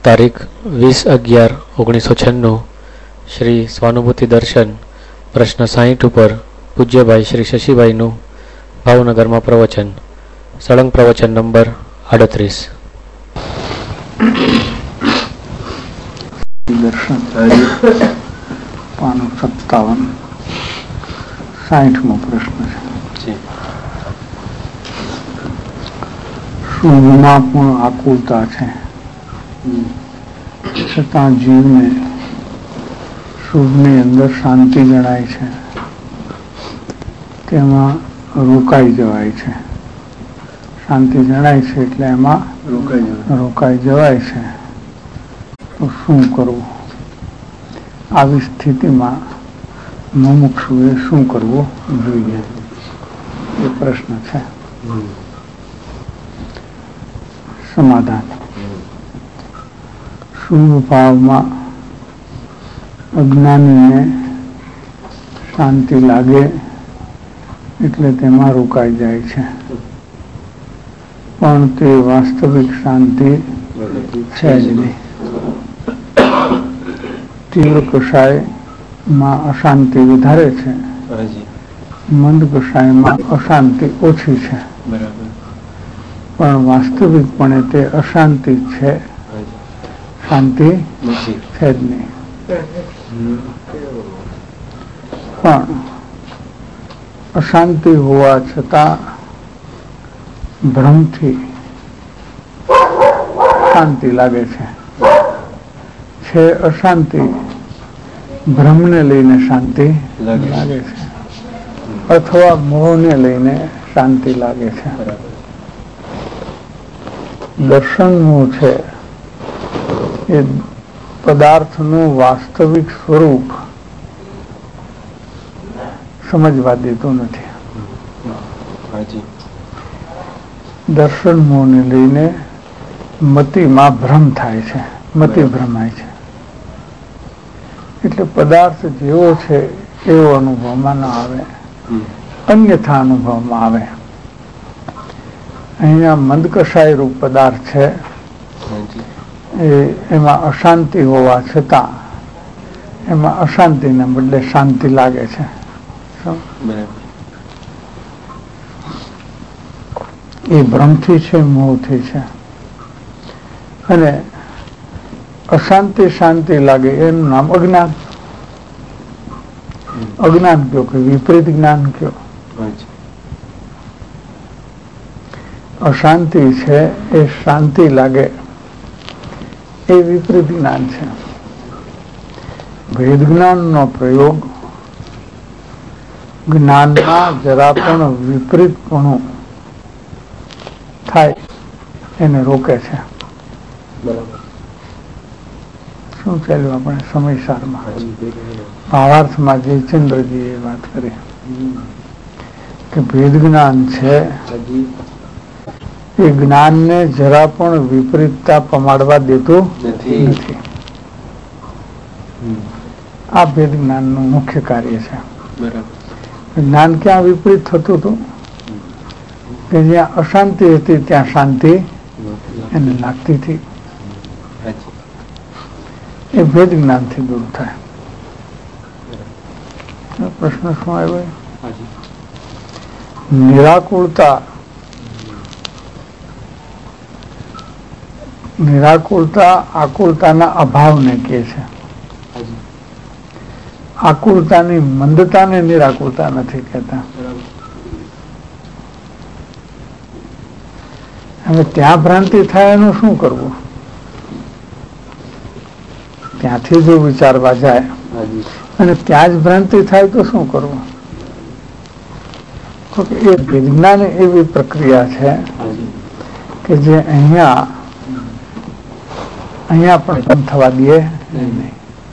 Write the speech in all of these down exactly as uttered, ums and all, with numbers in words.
તારીખ વીસ અગિયાર ઓગણીસો છન્નું શ્રી સ્વાનુભૂતિ દર્શન પ્રશ્ન સાહીઠ ઉપર પૂજ્યભાઈ શ્રી શશીભાઈનું ભાવનગરમાં પ્રવચન. સળંગ પ્રવચન નંબર આડત્રીસ. દર્શન પાનું સત્તાવન સાહીઠમો પ્રશ્ન છે. શુભમાં પણ આકુલતા છે, છતાં જીવને શુભની અંદર શાંતિ જણાય છે, તેમાં રોકાઈ જવાય છે. શાંતિ જણાય છે એટલે એમાં રોકાઈ જવાય છે. તો શું કરવું? આવી સ્થિતિમાં મુમુક્ષુએ શું કરવું જોઈએ? એ પ્રશ્ન છે. સમાધાન: શુભ ભાવમાં અજ્ઞાનીને શાંતિ લાગે એટલે તેમાં રોકાઈ જાય છે, પણ તે વાસ્તવિક શાંતિ છે જ નહીં. તીવ્ર કષાયમાં અશાંતિ વધારે છે, મંદ કષાયમાં અશાંતિ ઓછી છે, પણ વાસ્તવિકપણે તે અશાંતિ છે, શાંતિ છે જ નહીં. પણ અશાંતિ હોવા છતાં ભ્રમથી શાંતિ લાગે છે. છે અશાંતિ, ભ્રમને લઈને શાંતિ લાગે છે, અથવા મોહને લઈને શાંતિ લાગે છે. દર્શનનું છે એ પદાર્થનું વાસ્તવિક સ્વરૂપ સમજવા દેતું નથી. દર્શન મોહને લઈને મતિમાં ભ્રમ થાય છે, મતિ ભ્રમાય છે. એટલે પદાર્થ જેવો છે એવો અનુભવમાં ન આવે, અન્યથા અનુભવમાં આવે. અહીંયા મંદકષાય રૂપ પદાર્થ છે, એ એમાં અશાંતિ હોવા છતાં એમાં અશાંતિને બદલે શાંતિ લાગે છે. એ ભ્રમથી છે, મોહથી છે. અને અશાંતિ શાંતિ લાગે એનું નામ અજ્ઞાન. અજ્ઞાન કયો કે વિપરીત જ્ઞાન કયો. અશાંતિ છે એ શાંતિ લાગે એ વિપરીત જ્ઞાન છે. ભેદ જ્ઞાનનો પ્રયોગ જ્ઞાનમાં જરા પણ વિપરીતપણું થાય એને રોકે છે. શું ચાલ્યું આપણે સમયસારમાં ભાવાર્થમાં જયચંદ્રજીએ વાત કરી કે ભેદ જ્ઞાન છે એ જ્ઞાનને જરા પણ વિપરીતતા પમાડવા દેતું નથી. આ ભેદ જ્ઞાનનું મુખ્ય કાર્ય છે. જ્ઞાન ક્યાં વિપરીત થતું હતું કે જ્યાં અશાંતિ હતી ત્યાં શાંતિ એને લાગતી હતી. એ ભેદ જ્ઞાનથી દૂર થાય. પ્રશ્ન શું આવ્યો? નિરાકુળતા નિરાકુળતા આકુળતાના અભાવને કહે છે. આકુળતાની મંદતાને નિરાકુળતા નથી કહેતા. હવે ત્યાં ભ્રાંતિ થાય એનું શું કરવું? ત્યાંથી જો વિચારવા જાય અને ત્યાં જ ભ્રાંતિ થાય તો શું કરવું? એ વિજ્ઞાન એવી પ્રક્રિયા છે કે જે અહીંયા અહીંયા પણ થવા દે નહીં.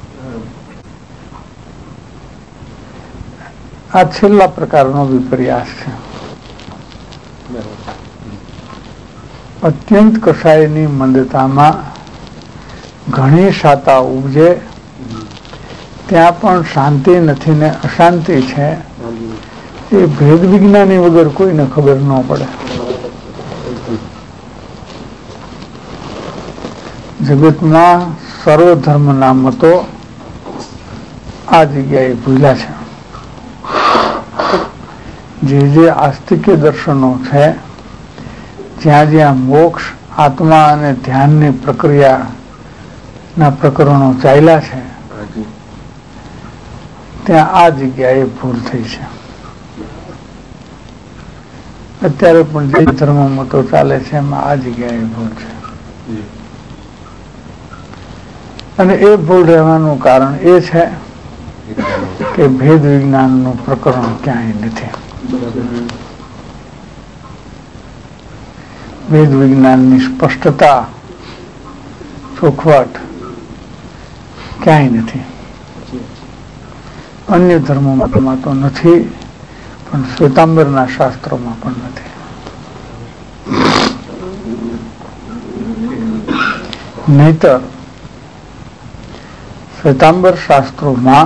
આ છેલ્લા પ્રકારનો વિપર્યાસ છે. અત્યંત કષાયની મંદતામાં ઘણી શાતા ઉપજે, ત્યાં પણ શાંતિ નથી ને અશાંતિ છે. એ ભેદ વિજ્ઞાની વગર કોઈને ખબર ન પડે. જગતમાં સર્વ ધર્મના મતો આ જગ્યાએ ભૂલ્યા છે. જે જે આસ્તિક્ય દર્શનો છે, જ્યાં જ્યાં મોક્ષ, આત્મા અને ધ્યાનની પ્રક્રિયાના પ્રકરણો ચાલ્યા છે, ત્યાં આ જગ્યાએ ભૂલ થઈ છે. અત્યારે પણ જે ધર્મ મતો ચાલે છે એમાં આ જગ્યાએ ભૂલ છે. અને એ ભૂલ રહેવાનું કારણ એ છે કે ભેદ વિજ્ઞાનનું પ્રકરણ ક્યાંય નથી. ભેદ વિજ્ઞાનની સ્પષ્ટતા, ચોખવટ ક્યાંય નથી. અન્ય ધર્મોમાં તો નથી, પણ શ્વેતાંબરના શાસ્ત્રોમાં પણ નથી. નહીતર શ્વેતાંબર શાસ્ત્રોમાં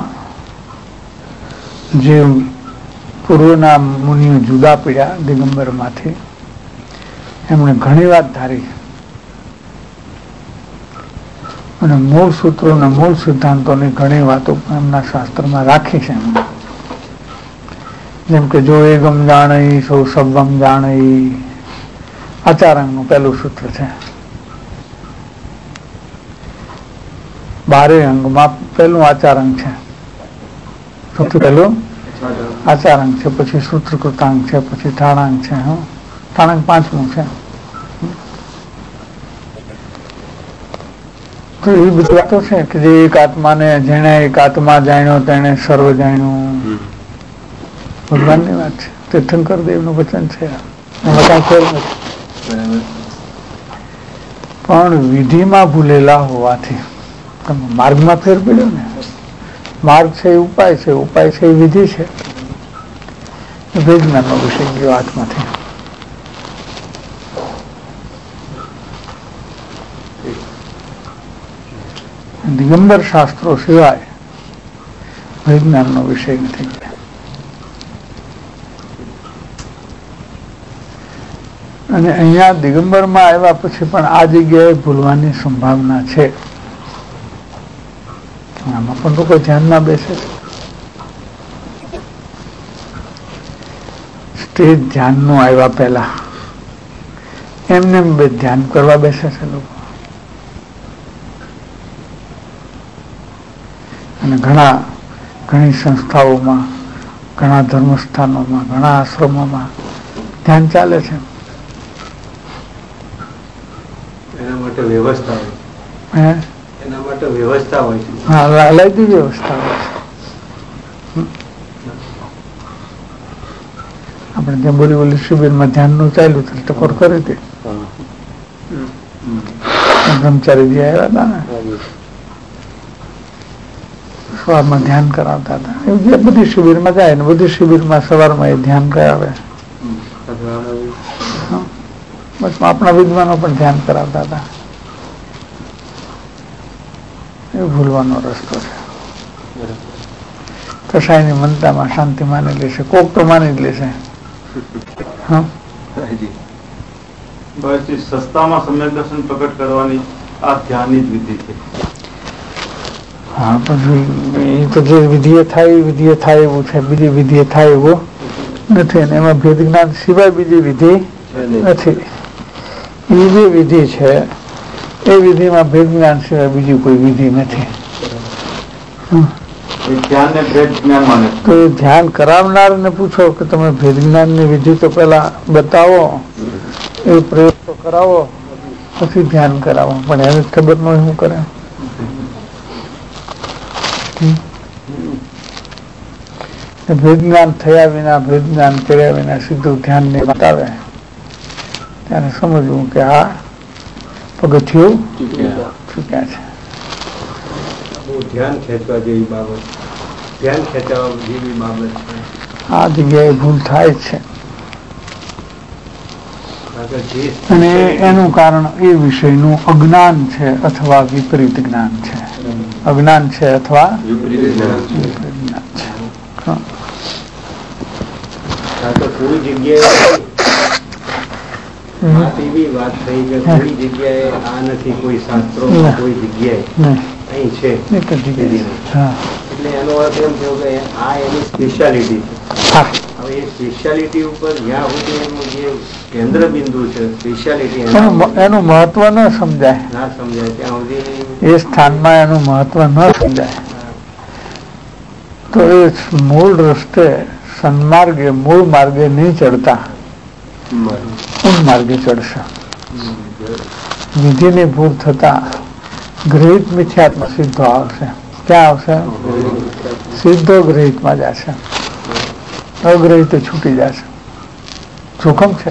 જે પૂર્વના મુનિઓ જુદા પડ્યા દિગંબરમાંથી, એમણે ઘણી વાત ધારી અને મૂળ સૂત્રો અને મૂળ સિદ્ધાંતોની ઘણી વાતો એમના શાસ્ત્રમાં રાખી છે. એમણે જેમ કે જો એગમ જાણઈ સૌ સબ્બમ જાણઈ, આચારંગનું પહેલું સૂત્ર છે. બારે અંગમાં પહેલું આચારંગ છે, સૌથી પહેલું આચારંગ છે, પછી સૂત્રકૃતાંગ છે, પછી ઠાણાંગ છે. હા, ઠાણાંગ પાંચમું છે. તો એ બધી વાતો છે કે જે એક આત્માને જેને એક આત્મા જાણ્યો તેને સર્વ જાણ્યું, ભગવાનની વાત છે. તીર્થંકર દેવનું વચન છે, એમાં કઈ ફેર નથી. પણ વિધિમાં ભૂલેલા હોવાથી માર્ગમાં ફેર પડ્યો ને. માર્ગ છે એ ઉપાય છે, ઉપાય છે એ વિધિ છે. વિજ્ઞાનનો વિષય ગયો હાથમાંથી. દિગંબર શાસ્ત્રો સિવાય વિજ્ઞાનનો વિષય નથી ગયા. અને અહીંયા દિગંબરમાં આવ્યા પછી પણ આ જગ્યાએ ભૂલવાની સંભાવના છે. આમાં પણ લોકો ધ્યાન ના બેસે છે. સ્ટેજ ધ્યાનનું આવ્યા પહેલા એમને બે ધ્યાન કરવા બેસે છે લોકો. અને ઘણા ઘણી સંસ્થાઓમાં, ઘણા ધર્મસ્થાનોમાં, ઘણા આશ્રમોમાં ધ્યાન ચાલે છે. એના માટે વ્યવસ્થા હોય હે એના માટે વ્યવસ્થા હોય છે. હા, લાયદી વ્યવસ્થા હોય છે. આપણે ત્યાં બોલી બોલી શિબિરમાં ધ્યાનનું ચાલ્યું તો ટકોર કરી હતી. બ્રહ્મચારી જે આવ્યા હતા ને, સવારમાં ધ્યાન કરાવતા હતા. એ જે બધી શિબિરમાં જાય ને બધી શિબિરમાં સવારમાં એ ધ્યાન કરાવે. બસ આપણા વિદ્વાનો પણ ધ્યાન કરાવતા હતા. એ ભૂલવાનો રસ્તો છે. કસાયની મનતામાં શાંતિ માની લેશે, કોક તો માની જ લેશે. હા, સસ્તામાં સમ્યક દર્શન પ્રકટ કરવાની આ ધ્યાનની જ વિધિ છે. હા, પછી એ તો જે વિધિએ થાય વિધિએ થાય એવું છે. બીજી વિધિએ થાય એવું નથી. અને એમાં ભેદ જ્ઞાન સિવાય બીજી વિધિ નથી. એ જે વિધિ છે એ વિધિમાં ભેદ જ્ઞાન સિવાય બીજી કોઈ વિધિ નથી. તો એ ધ્યાન કરાવનારને પૂછો કે તમે ભેદ જ્ઞાનની વિધિ તો પેલા બતાવો, એ પ્રયોગ તો કરાવો, પછી ધ્યાન કરાવો. પણ એને ખબર ન હોય શું કરે. ભેદ જ્ઞાન થયા વિના, ભેદ જ્ઞાન કર્યા વિના સીધું ધ્યાન ને બતાવે ત્યારે સમજવું કે આ પગથિયું ચૂક્યા છે. ધ્યાન ખેંચવા જેવી બાબત, ધ્યાન ખેંચવા જેવી બાબત છે. આ જગ્યાએ ભૂલ થાય છે. અને એનું કારણ એ વિષયનું અજ્ઞાન છે અથવા વિપરીત જ્ઞાન છે. અજ્ઞાન છે અથવા વિપરીત જ્ઞાન છે. એવી વાત થઈ કે કોઈ જગ્યાએ આ નથી, કોઈ શાસ્ત્રો કોઈ જગ્યાએ અહીં છે. એટલે એનો અર્થ એમ થયો કે આ એની સ્પેશિયાલિટી છે. હવે એ સ્પેશિયાલિટી ઉપર જ્યાં સુધી એનું જે કેન્દ્ર બિંદુ છે સ્પેશિયાલિટી એનું મહત્વ ન સમજાય ના સમજાય ત્યાં સુધી એ સ્થાનમાં એનું મહત્વ ન સમજાય તો એ મૂળ રસ્તે સન્માર્ગે મૂળ માર્ગે નહીં ચડતા ઊંડ માર્ગે ચડશે. વિધિની ભૂલ થતા ગ્રહિત મિથ્યાત્મ સિદ્ધો આવશે. ક્યાં આવશે? સિદ્ધો ગ્રહિતમાં જશે, અગ્રહિત છૂટી જશે. જોખમ છે.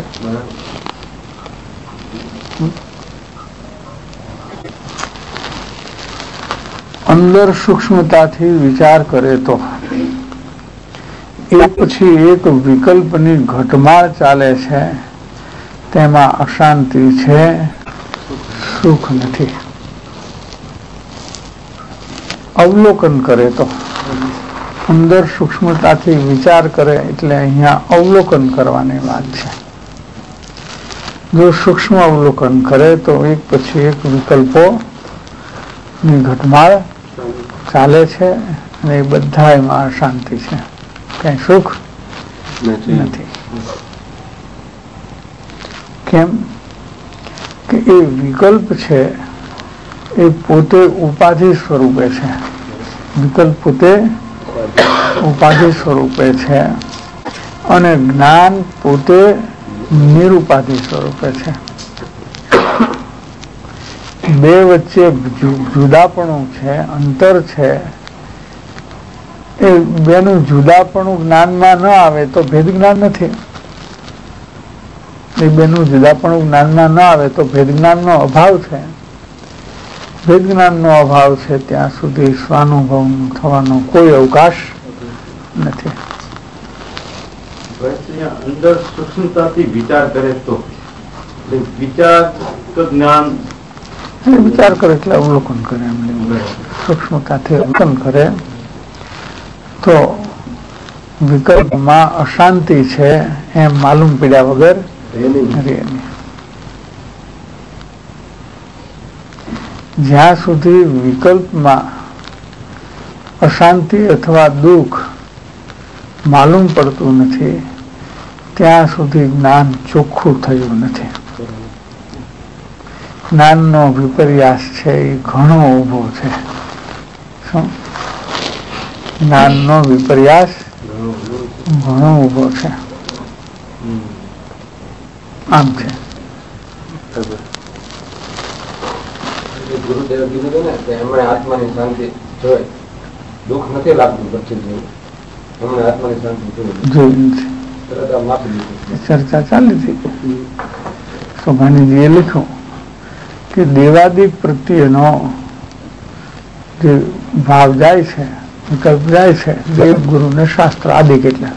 અંદર સૂક્ષ્મતાથી વિચાર કરે તો એક પછી એક વિકલ્પની ઘટમાળ ચાલે છે. તેમાં અશાંતિ છે, સુખ નથી. અવલોકન કરે તો અંદર સૂક્ષ્મતાથી વિચાર કરે એટલે અહીંયા અવલોકન કરવાની વાત છે. જો સૂક્ષ્મ અવલોકન કરે તો એક પછી એક વિકલ્પો ની ઘટમાળ ચાલે છે અને એ બધા એમાં અશાંતિ છે, કઈ સુખ નથી. કેમ કે એ વિકલ્પ છે એ પોતે ઉપાધિ સ્વરૂપે છે. વિકલ્પ પોતે ઉપાધિ સ્વરૂપે છે અને જ્ઞાન પોતે નિરુપાધિ સ્વરૂપે છે. બે વચ્ચે જુદાપણું છે, અંતર છે. એ બેનું જુદાપણું જ્ઞાનમાં ન આવે તો ભેદ જ્ઞાન નથી. એ બેનું જુદાપણું જ્ઞાનમાં ન આવે તો ભેદ જ્ઞાનનો અભાવ છે. ભેદ જ્ઞાનનો અભાવ છે ત્યાં સુધી સ્વાનુભવ થવાનો કોઈ અવકાશ નથી. અંદર સૂક્ષ્મતાથી વિચાર કરે તો વિચાર તો જ્ઞાન વિચાર કરે એટલે અવલોકન કરે. એમ સૂક્ષ્મતાથી અવલોકન કરે તો વિકલ્પમાં અશાંતિ છે એમ માલુમ પડ્યા વગર રહે. જ્યાં સુધી વિકલ્પમાં અશાંતિ અથવા દુઃખ માલુમ પડતું નથી ત્યાં સુધી જ્ઞાન ચોખ્ખું થયું નથી. જ્ઞાનનો વિપર્યાસ છે એ ઘણો ઉભો છે. શું? જ્ઞાનનો વિપર્યાસ ઘણો ઉભો છે. આમ છે. ગુરુદેવ કીધું હતું ને કે એમણે આત્માની શાંતિ જોઈ, દુઃખ નથી લાગતું પછી એમણે આત્માની શાંતિ જોઈ ચર્ચા ચાલી હતી. સોભાનીજીએ લખ્યું કે દેવાદિક પ્રત્યેનો જે ભાવ જાય છે, વિકલ્પ જાય છે, દેવ ગુરુને શાસ્ત્ર આદિ કેટલા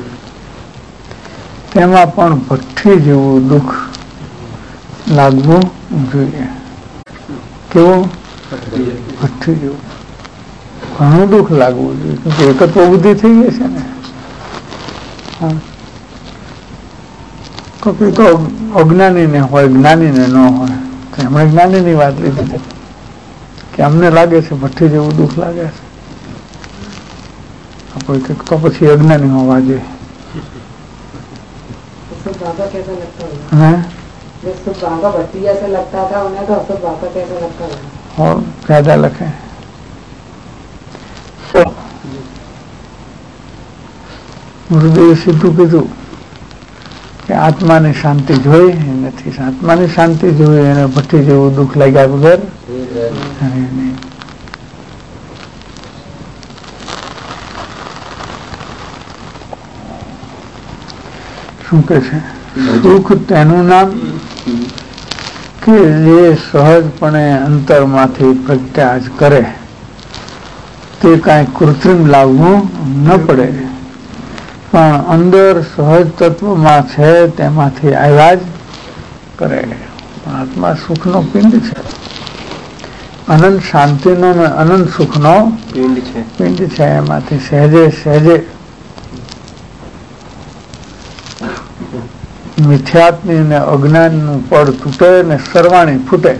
તેમાં પણ ભઠ્ઠી જેવું દુઃખ લાગવું જોઈએ. કેવું? ભઠ્ઠી જેવું ઘણું દુઃખ લાગવું જોઈએ. એકત્વ બુદ્ધિ થઈ ગઈ છે ને. કપી તો અજ્ઞાની ને હોય, જ્ઞાની ને ન હોય. એમણે જ્ઞાની ની વાત લીધી કે અમને લાગે છે ભઠ્ઠી જેવું દુઃખ લાગે છે, તો પછી અજ્ઞાની હોવા જોઈએ. बाबा कैसा लगता होगा? हैं? जब बाबा भट्टी जैसा लगता था उन्हें तो अब बाबा कैसा लगता होगा? और ज्यादा लखे. ગુરુદેવે સીધું કીધું કે આત્માની શાંતિ જોઈ નથી. આત્માની શાંતિ જોઈ એને ભઠ્ઠી જેવું દુઃખ લાગ્યા વગર નહીં. શું કે છે? સુખ તેનું નામ કે જે સહજપણે અંતરમાંથી પ્રત્યાજ કરે તે કાંઈ કૃત્રિમ લાવવું ન પડે, પણ અંદર સહજ તત્વમાં છે તેમાંથી આવ્યા જ કરે. આત્મા સુખનો પિંડ છે, અનંત શાંતિનો ને અનંત સુખનો પિંડ છે પિંડ છે. એમાંથી સહેજે સહેજે મિથ્યાત્મી ને અજ્ઞાનનું પડ તૂટે ને સરવાણી ફૂટે.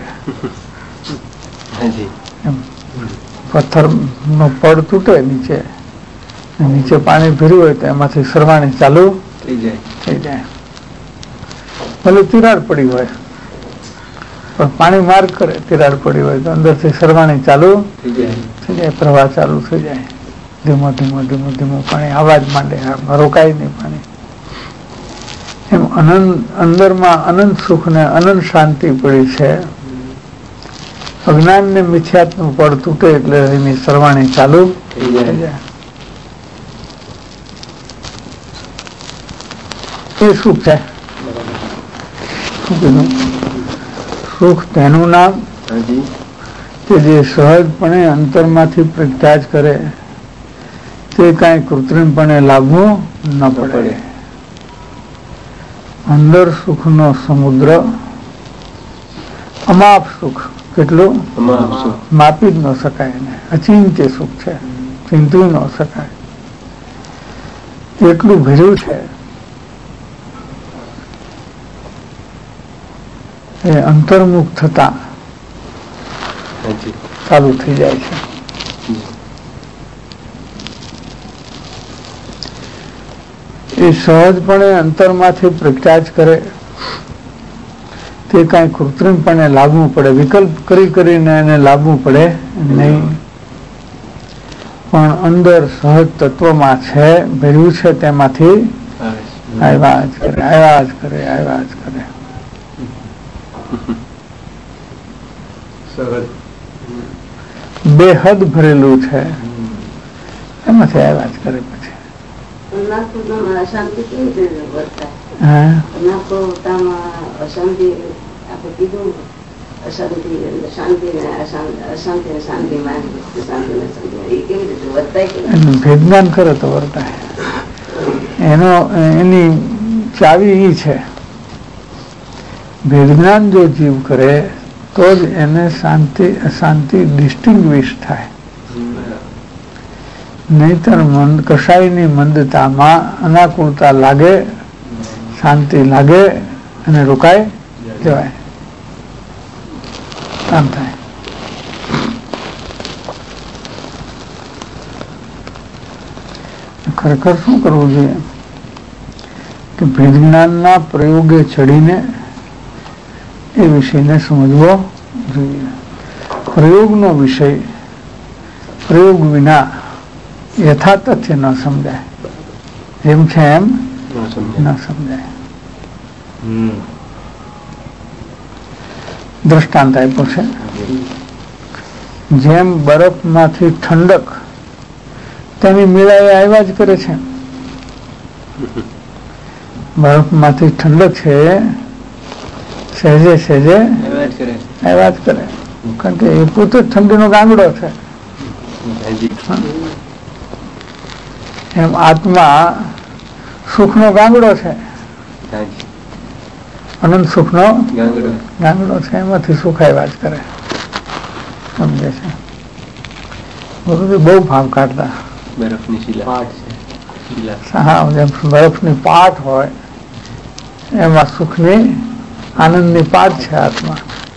પથ્થર નો પડ તૂટે નીચે, નીચે પાણી ભર્યું હોય તો એમાંથી સરવાણી ચાલુ થઈ જાય. ભલે તિરાડ પડી હોય પણ પાણી માર્ગ કરે, તિરાડ પડી હોય તો અંદરથી સરવાણી ચાલુ થઈ જાય, પ્રવાહ ચાલુ થઈ જાય. ધીમો ધીમો ધીમો ધીમો પાણી આવાજ માંડે, રોકાય નહીં પાણી. એમ અનંત અંદરમાં અનંત સુખ ને અનંત શાંતિ પડી છે. અજ્ઞાન ને મિથ્યાત્મનું પડ તૂટે એટલે એની સરવાણી ચાલુ થઈ જાય. એ સુખ છે. સુખ તેનું નામ કે જે સહજપણે અંતરમાંથી પ્રત્યાજ કરે, તે કાંઈ કૃત્રિમપણે લાવવું ન પડે. અંદર સુખનો સમુદ્ર, અમાપ સુખ. કેટલું માપી જ ન શકાય ને, અચિંત્ય સુખ છે, ચિંતવી ન શકાય એટલું ભર્યું છે. એ અંતર્મુખ થતા ચાલુ થઈ જાય છે. એ સહજપણે અંતરમાંથી પ્રત્યાજ કરે, તે કાંઈ કૃત્રિમપણે લાવવું પડે, વિકલ્પ કરી કરીને એને લાવવું પડે નહીં. પણ અંદર સહજ તત્વમાં છે, ભર્યું છે, તેમાંથી આવ્યા જ કરે, આવ્યા જ કરે, આવ્યા જ કરે. બેહદ ભરેલું છે, એમાંથી આવ્યા જ કરે. પછી અશાંતિ કેવી રીતે વર્તાય? અશાંતિ આપણે કીધું, અશાંતિ શાંતિ ને અશાંતિ ને શાંતિ માં શાંતિ ને શાંતિ એ કેવી રીતે વર્તાય? ભેદજ્ઞાન કરે તો વર્તાય. એનો એની ચાવી એ છે, ભેદજ્ઞાન જો જીવ કરે તો જ એને શાંતિ અશાંતિ ડિસ્ટિંગ્વિશ થાય. નહીતર મંદ કસાયની મંદતામાં અનાકૂળતા લાગે, શાંતિ લાગે અને રોકાય જવાય, આમ થાય. ખરેખર શું કરવું જોઈએ કે ભેદ જ્ઞાનના પ્રયોગે ચડીને એ વિષયને સમજવો જોઈએ. પ્રયોગનો વિષય પ્રયોગ વિના યથાતથ્ય ન સમજાય, જેમ છે એમ ન સમજાય. દ્રષ્ટાંત આપ્યું છે, જેમ બરફમાંથી ઠંડક તેની મેળાએ આવ્યા જ કરે છે. બરફમાંથી ઠંડક છે સહેજે સહેજે આવ્યા જ કરે, કારણ કે એ પોતે ઠંડીનો ગાંગડો છે. એમ આત્મા સુખનો ગાંગડો છે, અનંત સુખનો ગાંગડો છે, એમાંથી સુખ આવ્યા જ કરે. સમજે છે? બહુ ભાવ કાઢતા. હા, જેમ બરફની પાટ હોય એમાં સુખની આનંદની પાટ છે આત્મા.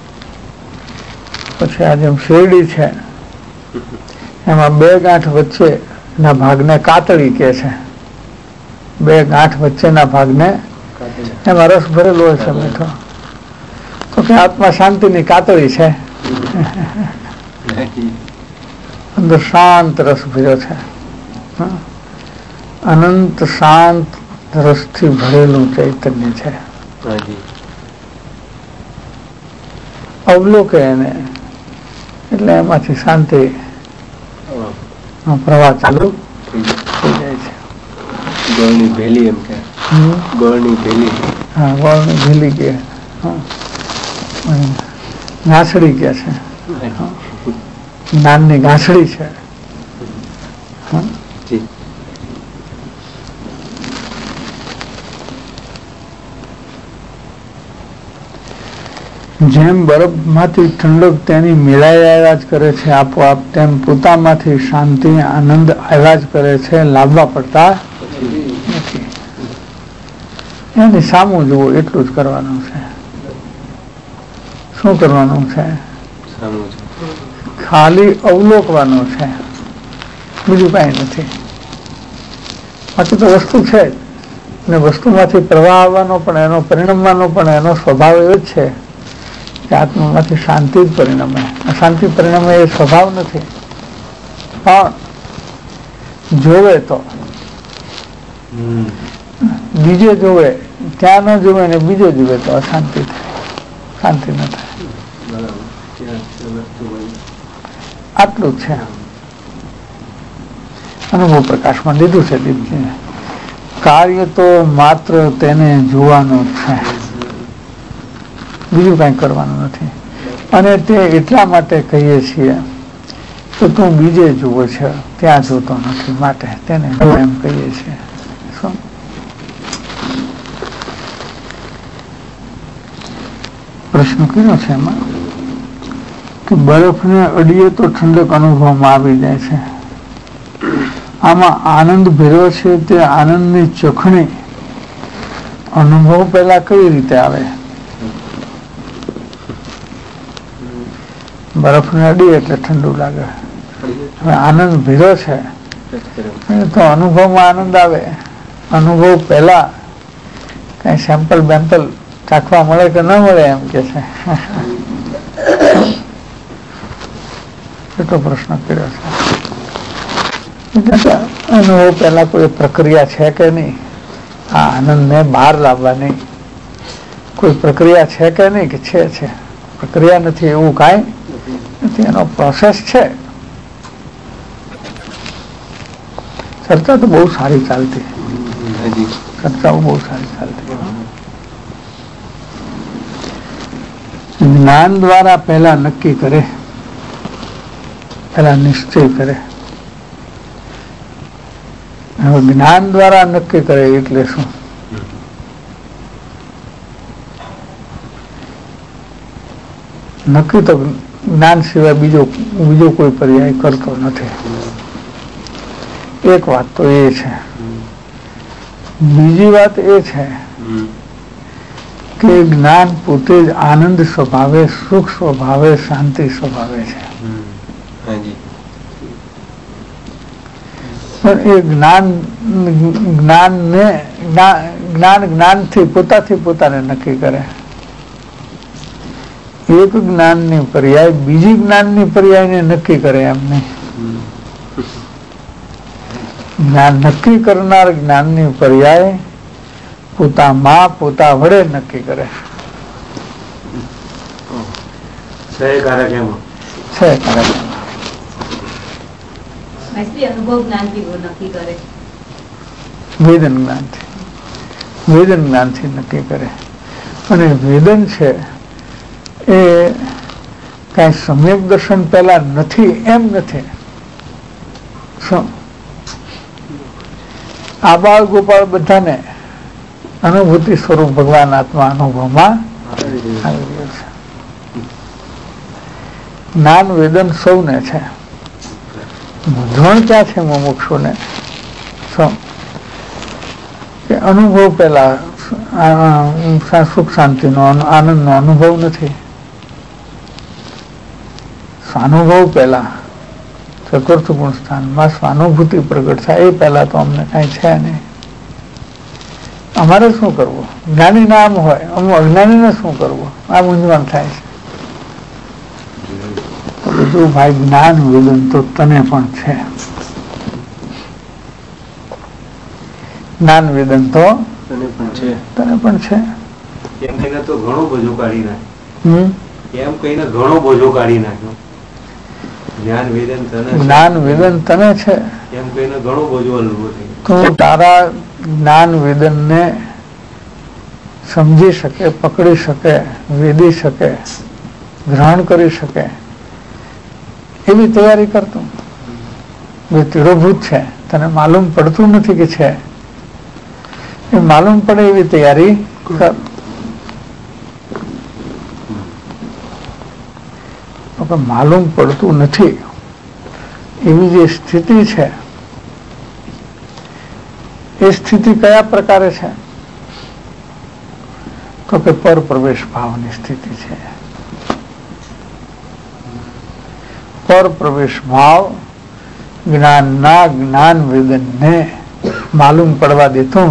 પછી આ જેમ શેરડી છે એમાં બે ગાંઠ વચ્ચે ના ભાગને કાતળી કે છે. બે ગાંઠ વચ્ચેના ભાગને એમાં રસ ભરેલો હોય છે મીઠો, તો કે આત્મા શાંતિની કાતળી છે. અંદર શાંત રસ ભર્યો છે, અનંત શાંત રસથી ભરેલું ચૈતન્ય છે. અવલોકે એને એટલે એમાંથી શાંતિ પ્રવાહ ચાલુ થઈ જાય છે. ગોળની ભેલી એમ કે ગોળની ભેલી, હા, ગોળની ભેલી કે ઘાસડી કે છે, જ્ઞાનની ઘાસડી છે. જેમ બરફમાંથી ઠંડક તેની મેળાએ આવ્યા જ કરે છે આપોઆપ, તેમ પોતામાંથી શાંતિ આનંદ આવ્યા જ કરે છે, લાવવા પડતા નથી. એની સામું જુઓ, એટલું જ કરવાનું છે. શું કરવાનું છે? ખાલી અવલોકવાનું છે, બીજું કાંઈ નથી. બાકી તો વસ્તુ છે જ, ને વસ્તુમાંથી પ્રવાહ આવવાનો પણ, એનો પરિણમવાનો પણ એનો સ્વભાવ એવો જ છે કે આત્મામાંથી શાંતિ જ પરિણમે. અશાંતિ પરિણમે એ સ્વભાવ નથી. પણ જોવે તો બીજે જોવે, ત્યાં ન જોવે ને બીજે જોવે તો અશાંતિ થાય, શાંતિ ન થાય. આટલું જ છે. અનુભવ પ્રકાશમાં દીધું છે દીપજીને. કાર્ય તો માત્ર તેને જોવાનું છે, બીજું કઈ કરવાનું નથી. અને તે એટલા માટે કહીએ છીએ કે તું બીજે જુઓ છે, ત્યાં જોતો નથી, માટે તેને એમ કહીએ છીએ. શું પ્રશ્ન કર્યો છે એમાં કે બરફને અડીએ તો ઠંડક અનુભવમાં આવી જાય છે. આમાં આનંદ ભેરો છે, તે આનંદની ચખણી અનુભવ પહેલા કઈ રીતે આવે? બરફને અડીએ એટલે ઠંડુ લાગે. હવે આનંદ ભેરો છે તો અનુભવમાં આનંદ આવે. અનુભવ પહેલા કઈ સેમ્પલ બેમ્પલ ચાખવા મળે કે ન મળે એમ કે છે. એટલો પ્રશ્ન કર્યો છે. અનુભવ પહેલા કોઈ પ્રક્રિયા છે કે નહીં? આ આનંદને બહાર લાવવાની કોઈ પ્રક્રિયા છે કે નહીં? કે છે છે પ્રક્રિયા નથી એવું કાંઈ નથી, એનો પ્રોસેસ છે. ચર્ચા તો બહુ સારી ચાલતી, ચર્ચાઓ બહુ સારી ચાલતી. જ્ઞાન દ્વારા પહેલા નક્કી કરે, પહેલા નિશ્ચય કરે. હવે જ્ઞાન દ્વારા નક્કી કરે એટલે શું? નક્કી તો જ્ઞાન સિવાય બીજો બીજો કોઈ પર્યાય કરતો નથી. એક વાત તો એ છે. બીજી વાત એ છે કે જ્ઞાન પોતે જ આનંદ સ્વભાવે, સુખ સ્વભાવે, શાંતિ સ્વભાવે છે. પણ એ જ્ઞાન જ્ઞાનને જ્ઞાન જ્ઞાનથી પોતાથી પોતાને નક્કી કરે. એક જ્ઞાનની પર્યાય બીજી જ્ઞાનની પર્યાયને નક્કી કરે એમ નહીં. જ્ઞાન નક્કી કરનાર જ્ઞાનની પર્યાય પોતામાં પોતા વડે નક્કી કરે. સહકારક એમાં સહકારક અનુભવ જ્ઞાનથી નક્કી કરે. વેદન જ્ઞાનથી વેદન જ્ઞાનથી નક્કી કરે. અને વેદન છે એ કઈ સમ્યક દર્શન પહેલા નથી એમ નથી. શું આબાળ ગોપાળ બધાને અનુભૂતિ સ્વરૂપ ભગવાન આત્મા અનુભવમાં આવી રહ્યો છે. જ્ઞાન વેદન સૌને છે. મૂંઝવણ ક્યાં છે મુમુક્ષુને? શું કે અનુભવ પહેલા સુખ શાંતિનો આનંદનો અનુભવ નથી. સ્વાનુભવ પહેલા ચતુર્થ ગુણ સ્થાનમાં સ્વાનુભૂતિ પ્રગટ થાય એ પહેલા તો અમને કઈ છે નહીં. અમારે શું કરવું? જ્ઞાની નામ હોય, અમુક અજ્ઞાનીને શું કરવું? આ મૂંઝવણ થાય છે. બધું ભાઈ જ્ઞાન વેદન તો તને પણ છે. જ્ઞાન વેદન તો તને પણ છે. એમ કહીને તો ઘણો બોજો કાઢી નાખ્યો. એમ કહીને ઘણો બોજો કાઢી નાખ્યો. જ્ઞાન વેદન તને જ્ઞાન વેદન તને છે એમ કહીને ઘણો બોજો હલવો થઈ. તું તારા જ્ઞાન વેદન ને સમજી શકે, પકડી શકે, વેદી શકે, ગ્રહણ કરી શકે એવી તૈયારી કરતો. બે તીરોભૂત છે, તને માલુમ પડતું નથી કે છે, એ માલુમ પડે એવી તૈયારી કર. માલુમ પડતું નથી એવી જે સ્થિતિ છે એ સ્થિતિ કયા પ્રકારે છે? તો કે પર પ્રવેશ ભાવની સ્થિતિ છે. પર પ્રવેશ ભાવ જ્ઞાનના જ્ઞાન વેદનને માલુમ પડવા દેતું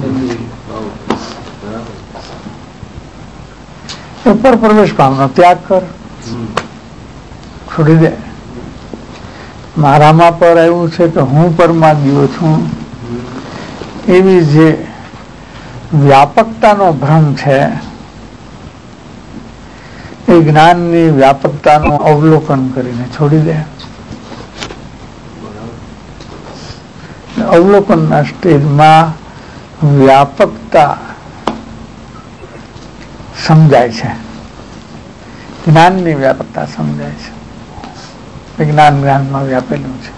એ પર પ્રવેશ ભાવનો ત્યાગ કર, છોડી દે. મારામાં પર આવ્યું છે કે હું પરમાં ગયો છું એવી જે વ્યાપકતાનો ભ્રમ છે એ જ્ઞાનની વ્યાપકતાનું અવલોકન કરીને છોડી દે. અવલોકનના સ્ટેજમાં વ્યાપકતા સમજાય છે, જ્ઞાનની વ્યાપકતા સમજાય છે. વિજ્ઞાન જ્ઞાનમાં વ્યાપેલું છે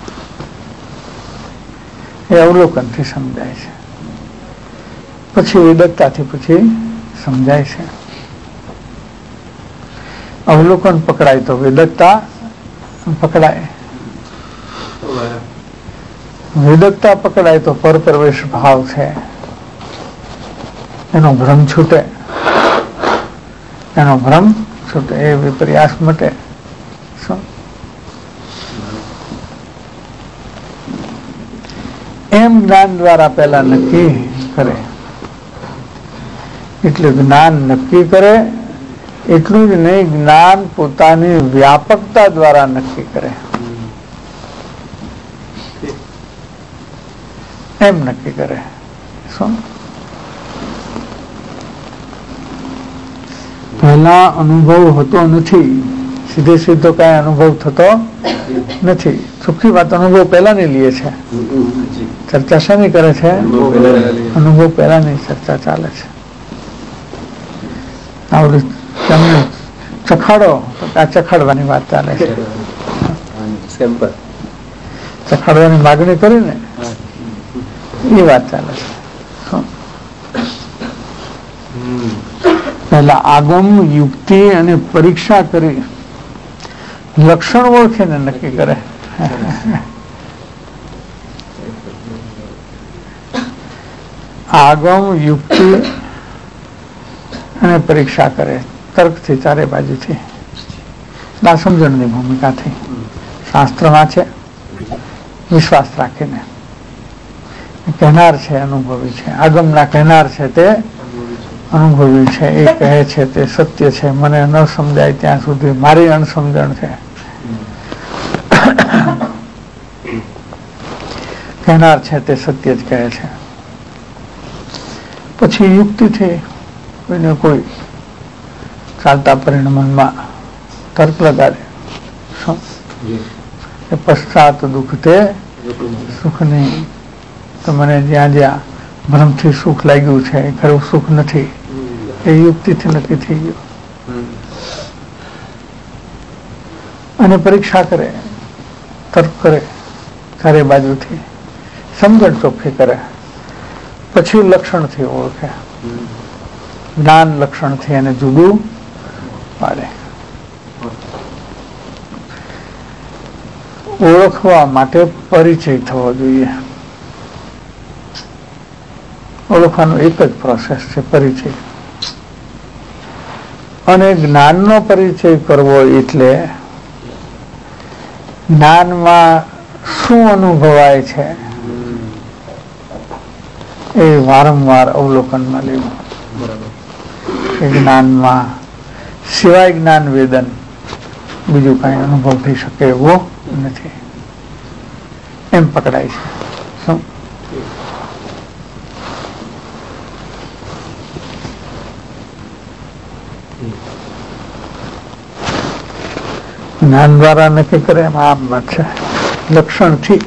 એ અવલોકનથી સમજાય છે. પછી વિદગ્ધતાથી પછી સમજાય છે. અવલોકન પકડાય તો વિદગ્ધતા પકડાય, વિદગ્ધતા પકડાય તો પર પ્રવેશ ભાવ છે એનો ભ્રમ છૂટે, એનો ભ્રમ છૂટે, એ વિપર્યાસ મટે. એમ જ્ઞાન દ્વારા પહેલા નક્કી કરે. એટલે જ્ઞાન નક્કી કરે એટલું જ નહીં, જ્ઞાન પોતાની વ્યાપકતા દ્વારા નક્કી કરે. એમ નક્કી કરે. શું પહેલા અનુભવ હોતો નથી, સીધે સીધો કઈ અનુભવ થતો નથી. સુખી વાત અનુભવ પહેલાની લે છે. ચર્ચા શાની કરે છે? અનુભવ પહેલાની ચર્ચા ચાલે છે. આવડું તમને ચખાડો તો આ ચખાડવાની વાત ચાલે છે. ચખાડવાની માગણી કરીને એ વાત ચાલે છે. પહેલા આગમ, યુક્તિ અને પરીક્ષા કરી લક્ષણ ઓળખીને નક્કી કરે. આગમ, યુક્તિ અને પરીક્ષા કરે તર્કથી, ચારે બાજુથી, ના સમજણની ભૂમિકાથી. શાસ્ત્રમાં છે વિશ્વાસ રાખીને કહેનાર છે, અનુભવી છે. આગમના કહેનાર છે તે અનુભવી છે, એ કહે છે તે સત્ય છે. મને ન સમજાય ત્યાં સુધી મારી અણસમજણ છે. કહેનાર છે તે સત્ય જ કહે છે. પછી યુક્તિથી કોઈને કોઈ ચાલતા પરિણામમાં તર્ક લગાડે. શું પશ્ચાત દુઃખ તે સુખ નહીં. તો મને જ્યાં જ્યાં ભ્રમથી સુખ લાગ્યું છે એ ખરું સુખ નથી, એ યુક્તિથી નક્કી થઈ ગયું. અને પરીક્ષા કરે, તર્ક કરે, ચારે બાજુથી સમજણ ચોખ્ખી કરે. પછી લક્ષણથી ઓળખે, જ્ઞાન લક્ષણથી એને જુદું પાડે. ઓળખવા માટે પરિચય થવો જોઈએ. ઓળખવાનો એક જ પ્રોસેસ છે, પરિચય. અને જ્ઞાનનો પરિચય કરવો એટલે જ્ઞાનમાં શું અનુભવાય છે એ વારંવાર અવલોકનમાં લેવું. એ જ્ઞાનમાં સિવાય જ્ઞાન વેદન બીજું કઈ અનુભવ થઈ શકે એવો નથી, એમ પકડાય છે. શું જ્ઞાન દ્વારા નક્કી કરે એમાં આમ મત છે. લક્ષણથી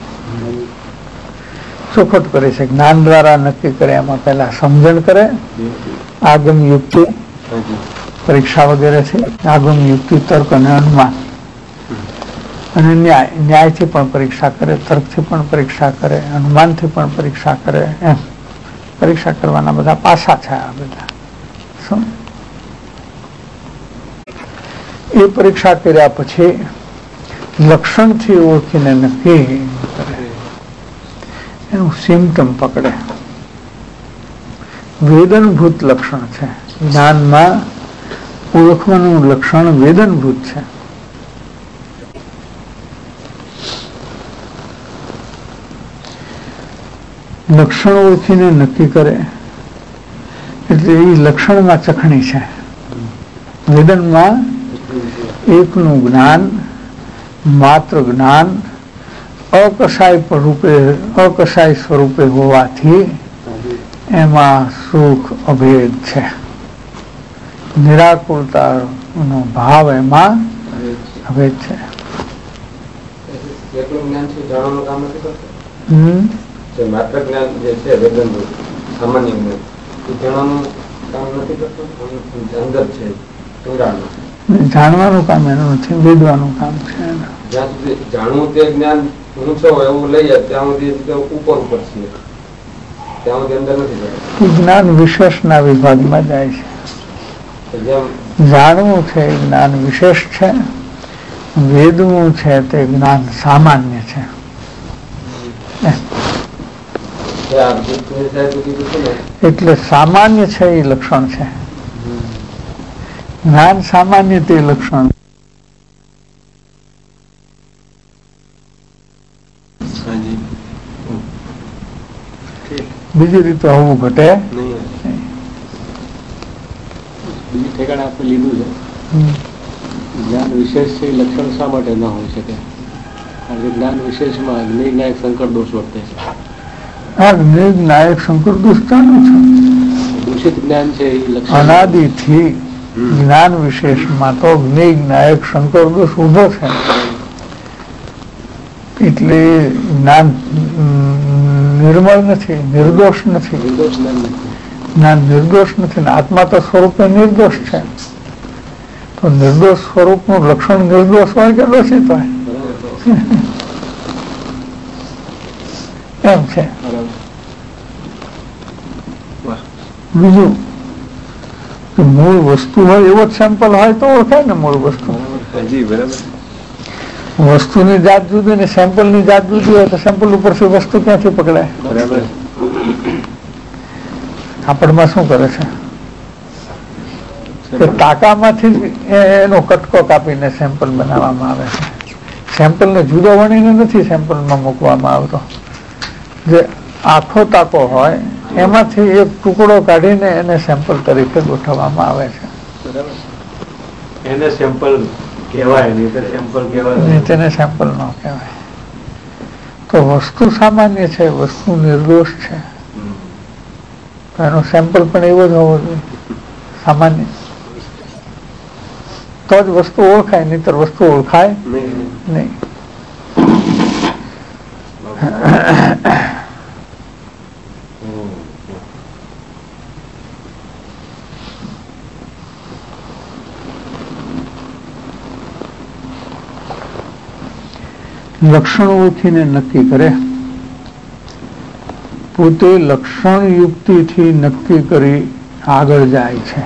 ચોખટ કરે છે. જ્ઞાન દ્વારા નક્કી કરે એમાં પહેલા સમજણ કરે, આગમ, યુક્તિ, પરીક્ષા વગેરે છે. આગમ, યુક્તિ, તર્ક અને અનુમાન અને ન્યાય. ન્યાયથી પણ પરીક્ષા કરે, તર્કથી પણ પરીક્ષા કરે, અનુમાનથી પણ પરીક્ષા કરે. એમ પરીક્ષા કરવાના બધા પાસા છે આ બધા. શું એ પરીક્ષા કર્યા પછી લક્ષણથી ઓળખીને નક્કી કરે, એનું સિમ્ટમ પકડે. વેદનભૂત લક્ષણ છે જ્ઞાનમાં ઓળખવાનું લક્ષણ વેદનભૂત છે. લક્ષણ ઓળખીને નક્કી કરે એટલે એ લક્ષણમાં ચખણી છે. વેદનમાં એકનું જ્ઞાન, માત્ર જ્ઞાન અકસાય રૂપે અકસાય સ્વરૂપે હોવાથી એમાં સુખ અભેદ છે. નિરાકુરતાનો ભાવ એમાં અભેદ છે. માત્ર જ્ઞાન જે છે વેદન સામાન્ય જ્ઞાન એ જાણવાનું કામ નથી કરતું, અંદર છે જાણવાનું કામ એનું નથી, વેદવાનું કામ છે. જ્યાં સુધી જાણવું તે જ્ઞાન ઊંચો એવું લઈએ ત્યાં સુધી ઉપર ઉપર છીએ, ત્યાં સુધી અંદર નથી. જ્ઞાન વિશેષના વિભાગમાં જાય છે. જાણવું છે એ જ્ઞાન વિશેષ છે, વેદવું છે તે જ્ઞાન સામાન્ય છે. એટલે સામાન્ય છે એ લક્ષણ છે, જ્ઞાન સામાન્ય તે લક્ષણ. બીજી રીતે હોવું ઘટે બીજી ઠેકાણે આપણે લીધું છે. જ્ઞાન વિશેષ છે લક્ષણ શા માટે ન હોઈ શકે? કારણ કે જ્ઞાન વિશેષમાં નિર્ણાયક સંકટ દોષ વર્તે છે. હા, નિર્ણાયક સંકટ દોષ ચાલુ છે. દૂષિત જ્ઞાન છે એ લક્ષણ અનાદિથી જ્ઞાન વિશેષમાં તો નિર્ણાયક સંકટ દોષ ઉભો છે. એટલે જ્ઞાન નિર્મળ નથી, નિર્દોષ નથી. નિર્દોષ જ્ઞાન નથી. જ્ઞાન નિર્દોષ નથી ને આત્મા તો સ્વરૂપે નિર્દોષ છે. તો નિર્દોષ સ્વરૂપનું લક્ષણ નિર્દોષ હોય કે દોષિત હોય એમ છે. બીજું કે મૂળ વસ્તુ હોય એવો જ સેમ્પલ હોય તો ઓળખાય ને મૂળ વસ્તુ. વસ્તુની જાત જુદી ને સેમ્પલની જાત જુદી હોય તો સેમ્પલ ઉપરથી વસ્તુ ક્યાંથી પકડાય? બરાબર. કાપડમાં શું કરે છે કે ટાંકામાંથી એનો કટકો કાપીને સેમ્પલ બનાવવામાં આવે છે. સેમ્પલને જુદો વણીને નથી સેમ્પલમાં મૂકવામાં આવતો. જે આખો ટાંકો હોય એમાંથી એક ટુકડો કાઢીને એને સેમ્પલ તરીકે ગોઠવવામાં આવે છે. એને સેમ્પલ કહેવાય નહીં તો સેમ્પલ કહેવાય, તેને સેમ્પલ ન કહેવાય. તો વસ્તુ સામાન્ય છે, વસ્તુ નિર્દોષ છે, તો એનો સેમ્પલ પણ એવો જ હોવો જોઈએ, સામાન્ય. તો જ વસ્તુ ઓળખાય, નહીતર વસ્તુ ઓળખાય નહીં. લક્ષણ ઓળખીને નક્કી કરે. પોતે લક્ષણ યુક્તિથી નક્કી કરી આગળ જાય છે.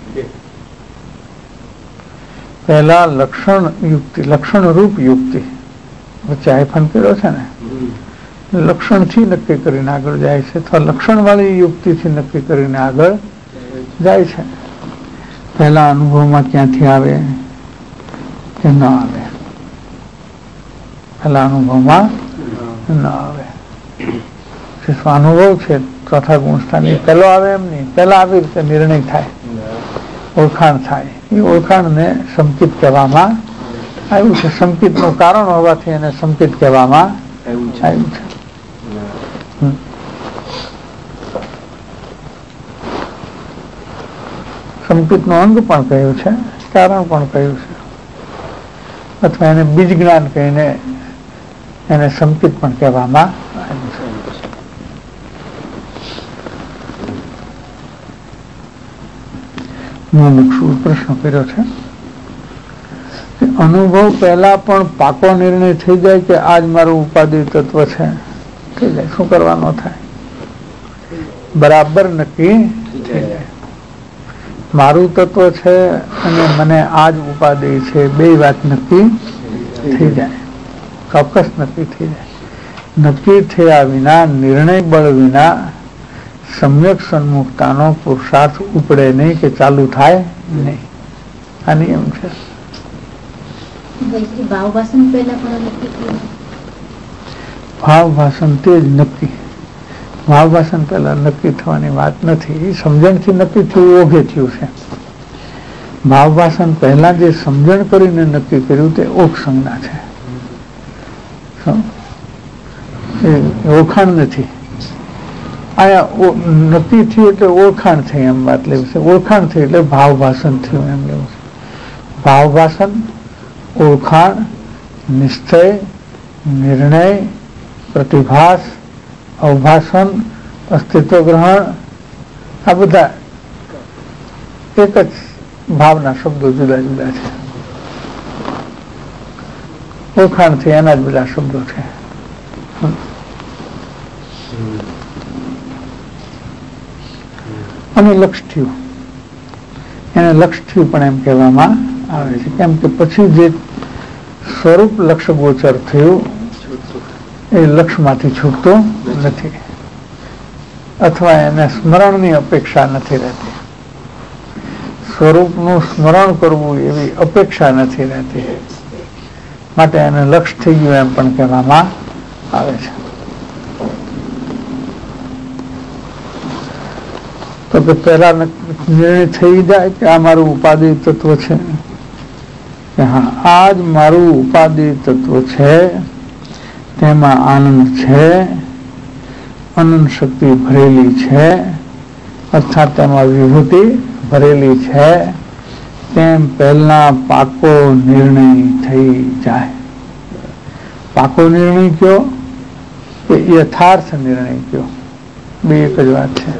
પહેલા લક્ષણ યુક્તિ, લક્ષણ રૂપ યુક્તિ વચ્ચે હાયફન કર્યો છે ને, લક્ષણથી નક્કી કરીને આગળ જાય છે અથવા લક્ષણ વાળી યુક્તિથી નક્કી કરીને આગળ જાય છે. પહેલા અનુભવમાં ક્યાંથી આવે કે ન આવે? પહેલા અનુભવમાં ન આવે. અનુભવ છે ચોથા ગુણસ્થાની પહેલો આવે એમ નહીં, પહેલા આવી રીતે નિર્ણય થાય, ઓળખાણ થાય. એ ઓળખાણને સંકિત કહેવામાં આવ્યું છે. સંકિતનું કારણ હોવાથી એને સંકિત કહેવામાં આવ્યું છે. સંકિતનું અંગ પણ કહ્યું છે, કારણ પણ કહ્યું છે, અથવા એને બીજ જ્ઞાન કહીને એને સંકિત પણ કહેવામાં આવ્યું છે. પ્રશ્ન કર્યો છે કે અનુભવ પહેલા પણ પાકો નિર્ણય થઈ જાય કે આજ મારું ઉપાધિ તત્વ છે? થઈ જાય. શું કરવાનો થાય? બરાબર નક્કી થઈ જાય. મારું તત્વ છે અને મને આજ ઉપાધિ છે, બે વાત નક્કી થઈ જાય, ચોક્કસ નક્કી થઈ જાય. નક્કી થયા વિના, નિર્ણય બળ વિના સમ્યક સન્મુખતાનો પુરુષાર્થ ઉપડે નહીં કે ચાલુ થાય નહીં. આ નિયમ છે. ભાવ વાસન પહેલા પણ નક્કી થયું. ભાવ ભાષણ તે જ નક્કી. ભાવ ભાષણ પહેલા નક્કી થવાની વાત નથી. એ સમજણથી નક્કી થયું, ઓઘે થયું છે. ભાવ ભાષણ પહેલા જે સમજણ કરીને નક્કી કર્યું તે ઓખ સંજ્ઞા છે. એ ઓળખાણ નથી. અહીંયા નક્કી થયું એટલે ઓળખાણ થઈ એમ વાત લેવું છે. ઓળખાણ થઈ એટલે ભાવ ભાષણ થયું એમ લેવું છે. ભાવ ભાષણ, ઓળખાણ, નિશ્ચય, નિર્ણય, પ્રતિભાસ, અવભાષણ, અસ્તિત્વ ગ્રહણ, આ બધા એક જ ભાવના શબ્દો જુદા જુદા છે. ઓળખાણ થી એના જ બધા શબ્દો છે. અને લક્ષ થયું, એને લક્ષ થયું પણ એમ કહેવામાં આવે છે. કેમ કે પછી જે સ્વરૂપ લક્ષ ગોચર થયું એ લક્ષમાંથી છૂટતું નથી, અથવા એને સ્મરણની અપેક્ષા નથી રહેતી. સ્વરૂપનું સ્મરણ કરવું એવી અપેક્ષા નથી રહેતી, માટે એને લક્ષ થઈ ગયું એમ પણ કહેવામાં આવે છે. તો કે પહેલા નિર્ણય થઈ જાય કે આ મારું ઉપાધિ તત્વ છે, કે હા આ જ મારું ઉપાધિ તત્વ છે, તેમાં આનંદ છે, અનંત શક્તિ ભરેલી છે, અર્થાત તેમાં વિભૂતિ ભરેલી છે, તેમ પહેલા પાકો નિર્ણય થઈ જાય. પાકો નિર્ણય કયો કે યથાર્થ નિર્ણય કયો, બે એક જ વાત છે.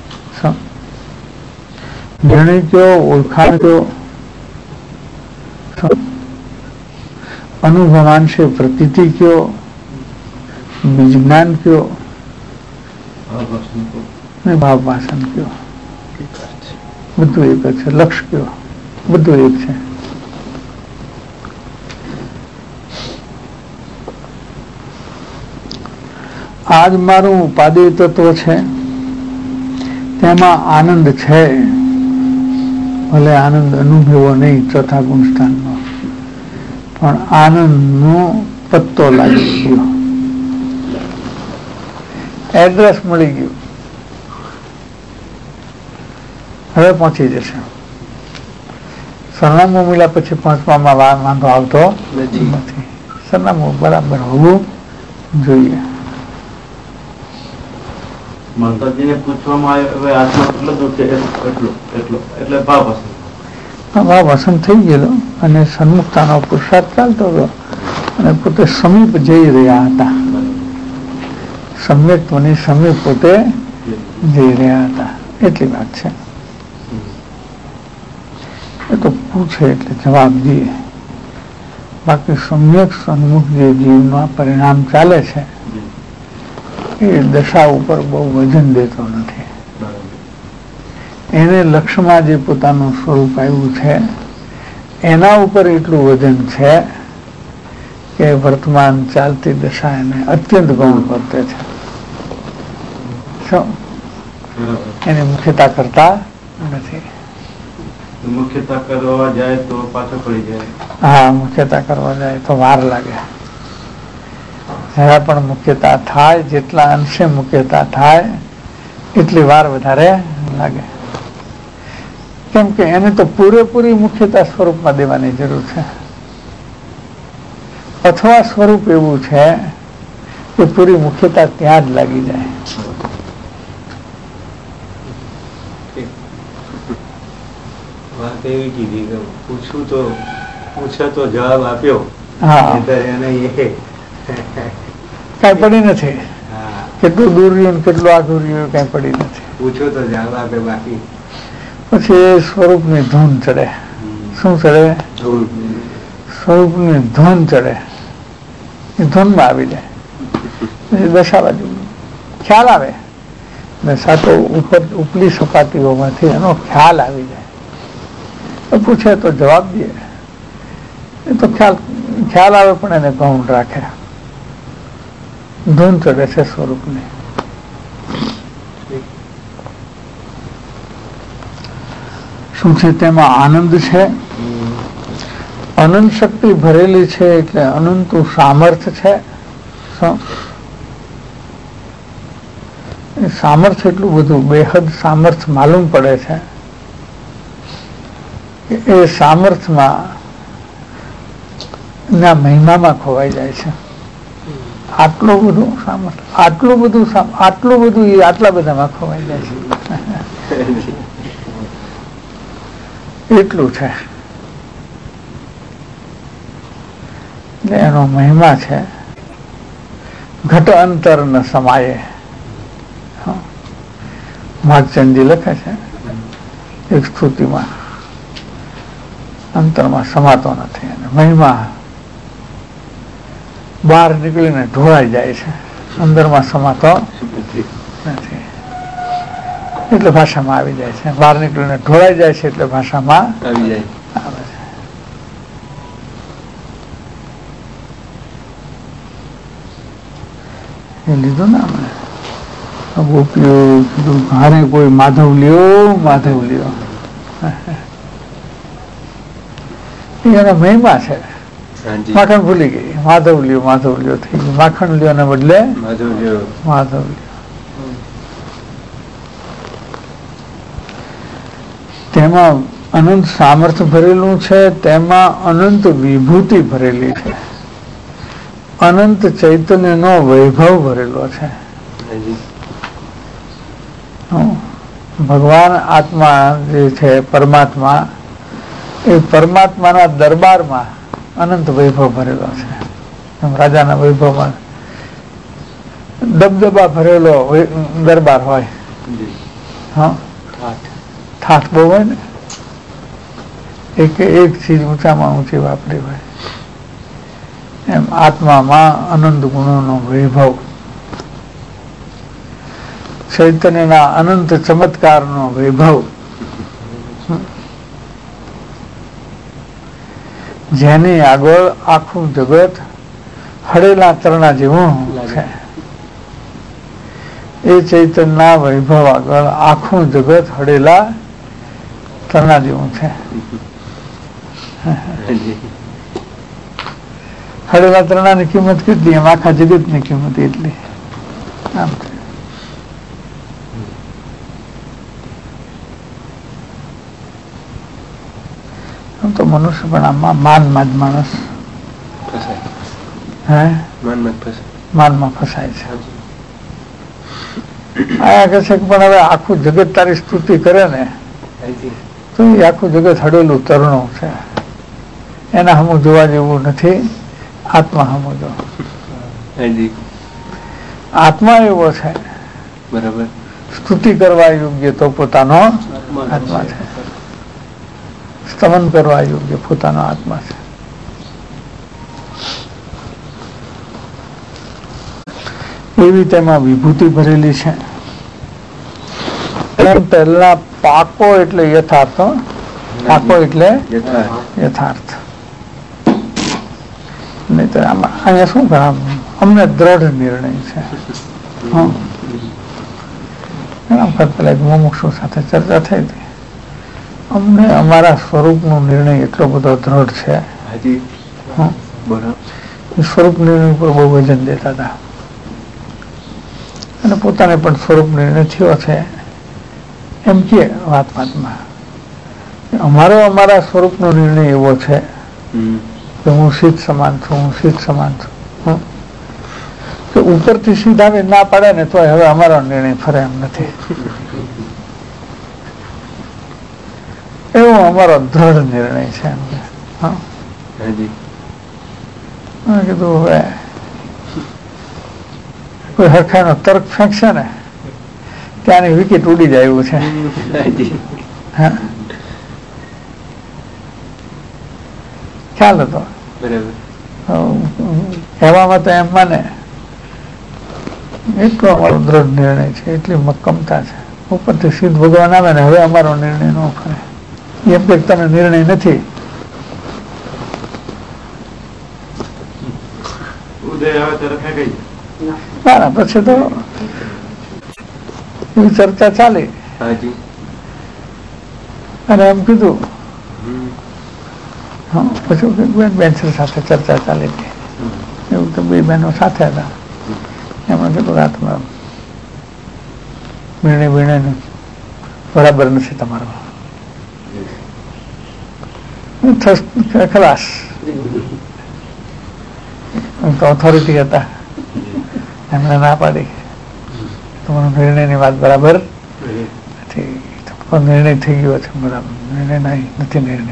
નિર્ણય કયો, ઓળખાણ કયો, અનુભવાંશે પ્રતીતિ કયો, બીજજ્ઞાન કયો, ભાવ ભાષણ કયો, બધું એક જ છે. લક્ષ કયો, બધું એક છે. આજ મારું ઉપાધિ તત્વ છે, તેમાં આનંદ છે, ભલે આનંદ અનુભવો નહીં ચોથા ગુણસ્થાનનો, પણ આનંદનો પત્તો લાગી ગયો, એડ્રેસ મળી ગયું, હવે પહોંચી જશે. સરનામું મળ્યા પછી પહોંચવામાં વાંધો આવતો નથી. સરનામું બરાબર હોવું જોઈએ. માતાજીને પૂછવામાં આવે હવે આત્મા કેટલો દૂર છે, એટલો એટલો એટલે ભાવ ભાષણ. ભાવ ભાષણ થઈ ગયેલો અને સન્મુખતાનો પુરુષાર્થ ચાલતો ગયો અને પોતે સમીપ જઈ રહ્યા હતા. સમ્યક્ત્વની સમીપ પોતે જઈ રહ્યા હતા એટલી વાત છે. એ તો પૂછે એટલે જવાબ દઈએ. બાકી સમ્યક સન્મુખ જે જીવનમાં પરિણામ ચાલે છે એ દશા ઉપર બહુ વજન દેતો નથી. એને લક્ષ્યમાં જે પોતાનું સ્વરૂપ આવ્યું છે એના ઉપર એટલું વજન છે કે વર્તમાન ચાલતી દશા એને અત્યંત ગૌણ વર્તે છે. એની મુખ્યતા કરતા નથી. મુખ્યતા કરવા જાય તો પાછો પડી જાય. હા, મુખ્યતા કરવા જાય તો વાર લાગે. જરા પણ મુખ્યતા થાય, જેટલા અંશે મુખ્યતા થાય એટલી વાર વધારે લાગે. કેમ કે એને તો પૂરેપૂરી મુખ્યતા સ્વરૂપમાં દેવાની જરૂર છે, અથવા સ્વરૂપ એવું છે કે પૂરી મુખ્યતા ત્યાં જ લાગી જાય. વાત એવી કીધી કે પૂછું તો પૂછે તો જવાબ આપ્યો. હા, એને કઈ પડી નથી. કેટલું દૂર રહ્યું કેટલું આગળ રહ્યું કઈ પડી નથી. પૂછો તો જવાબ આપે. બાકી પછી એ સ્વરૂપની ધૂન ચડે. શું ચડે? સ્વરૂપની ધૂન ચડે. એ ધૂનમાં આવી જાય. દશા બાજુ ખ્યાલ આવે. દશા તો ઉપર ઉપલી સપાટીઓમાંથી એનો ખ્યાલ આવી જાય. પૂછે તો જવાબ દે. એ તો ખ્યાલ ખ્યાલ આવે પણ એને ગૌણ રાખે. ધૂન ચડે છે સ્વરૂપની. શું છે? તેમાં આનંદ છે, અનંત શક્તિ ભરેલી છે, એટલે અનંતનું સામર્થ્ય છે. સામર્થ્ય એટલું બધું બેહદ સામર્થ્ય માલુમ પડે છે કે એ સામર્થ્યમાં ના મહિમામાં ખોવાઈ જાય છે. આટલું બધું સામર્થ્ય, આટલું બધું આટલું બધું એ આટલા બધામાં ખોવાઈ જાય છે. એટલું છે એનો મહિમા છે. ઘટ અંતર ન સમાયે, માગચંદી લખે છે એક સ્તુતિમાં, અંતરમાં સમાતો નથી. અને મહિમા બહાર નીકળીને ઢોળાઈ જાય છે, અંદરમાં સમાતો નથી. એટલે ભાષામાં આવી જાય છે. બહાર નીકળીને ઢોળાઈ જાય છે એટલે ભાષામાં આવી જાય આવે છે. એ લીધું ને આપણે ગોપીઓ કીધું હારે કોઈ માધવ લ્યો, માધવ લ્યો. એનો મહિમા છે. માખણ ભૂલી ગઈ, માધવ લ્યો માધવ લ્યો થઈ ગયું. માખણ લ્યો ને બદલે માધવ લ્યો, માધવ લ્યો. તેમાં અનંત સામર્થ્ય ભરેલું છે, તેમાં અનંત વિભૂતિ ભરેલી છે, અનંત ચૈતન્ય નો વૈભવ ભરેલો છે. ભગવાન આત્મા જે છે પરમાત્મા, એ પરમાત્માના દરબારમાં અનંત વૈભવ ભરેલો છે. રાજાના વૈભવમાં દબદબા ભરેલો દરબાર હોય, હા ઠાઠ બહુ હોય ને, એક એક ચીજ ઊંચામાં ઊંચી વાપરી હોય, એમ આત્મામાં અનંત ગુણોનો વૈભવ, ચૈતન્યના અનંત ચમત્કારનો વૈભવ, જેની આગળ આખું જગત હળેલા તરણા જેવું છે. એ ચૈતન્યના વૈભવ આગળ આખું જગત હળેલા તરણા જેવું છે. હળેલા તરણાની કિંમત કેટલી? એમ આખા જગતની કિંમત એટલી. આમ આમ તો મનુષ્ય પણ આમાં માનમાં જ માણસ હે માનમાં ફસાય છે. આ કહે છે કે પણ હવે આખું જગત તારી સ્તુતિ કરે ને તો એ આખું જગત હડેલું તરણું છે, એના હમું જોવા જેવું નથી. આત્મા હમું જો, આત્મા એવો છે બરાબર, સ્તુતિ કરવા યોગ્ય તો પોતાનો આત્મા છે, સ્તમન કરવા યોગ્ય પોતાનો આત્મા છે. એવી તેમાં વિભૂતિ ભરેલી છે. પહેલા પાકો એટલે યથાર્થ, પાકો એટલે યથાર્થ. નહીં તો આમાં અહીંયા શું કરે, અમને દ્રઢ નિર્ણય છે. ઘણા વખત પેલા એક મુમુક્ષુ સાથે ચર્ચા થઈ હતી. અમને અમારા સ્વરૂપનો નિર્ણય એટલો બધો દ્રઢ છે, સ્વરૂપ નિર્ણય ઉપર બહુ વજન દેતા હતા, અને પોતાને પણ સ્વરૂપ નિર્ણય થયો છે એમ કે વાત વાતમાં અમારો અમારા સ્વરૂપનો નિર્ણય એવો છે કે હું શીત સમાન છું, હું શીત સમાન છું. કે ઉપરથી સીધા ના પાડે ને તો હવે અમારો નિર્ણય ફરે એમ નથી. એવો અમારો દ્રઢ નિર્ણય છે એમને. હા કીધું હવે કોઈ હરખાનો તર્ક ફેંકશે ને ત્યાંની વિકેટ ઉડી જાય એવું છે. હા ખ્યાલ હતો એવામાં તો એમ માને એટલો અમારો દ્રઢ નિર્ણય છે, એટલી મક્કમતા છે. ઉપરથી સિદ્ધ ભગવાન આવે ને હવે અમારો નિર્ણય ન ફરે એમ કે તને નિર્ણય નથી. ના પછી તો એવી ચર્ચા ચાલી. અને એમ કીધું. હા, પછી બેન્ચર સાથે ચર્ચા ચાલી હતી. એવું તો બે બહેનો સાથે હતા. એમણે કીધું રાતમાં વીણે વીણે બરાબર નથી તમારો, ખલાસ. તો ઓથોરિટી હતા, એમણે ના પાડી, તમારો નિર્ણયની વાત બરાબર નથી. નિર્ણય થઈ ગયો છે બરાબર, નિર્ણય નહીં નથી નિર્ણય.